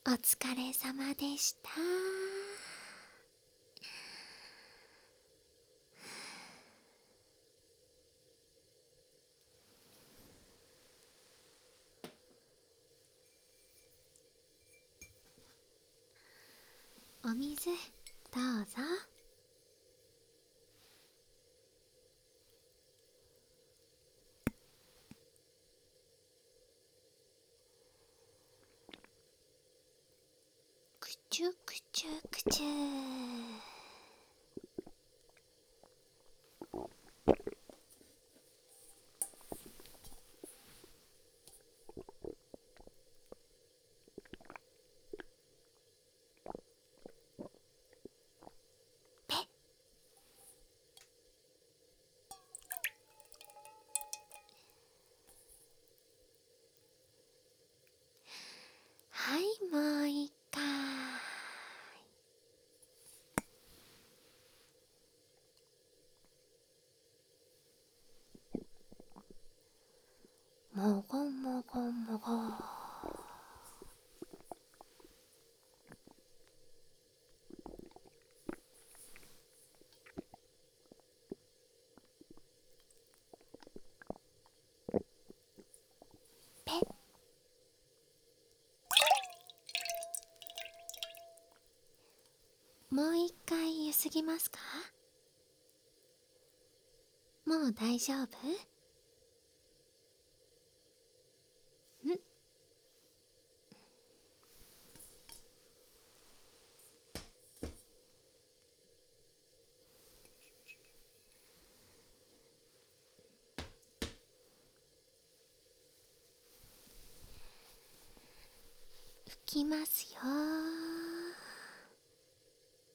お疲れ様でした。お水どうぞ。くちゅくちゅくちゅ。ぺっ。はい、もう一回。もごもごもご。ぺっ。もう一回ゆすぎますか？もう大丈夫？ん？拭きますよ。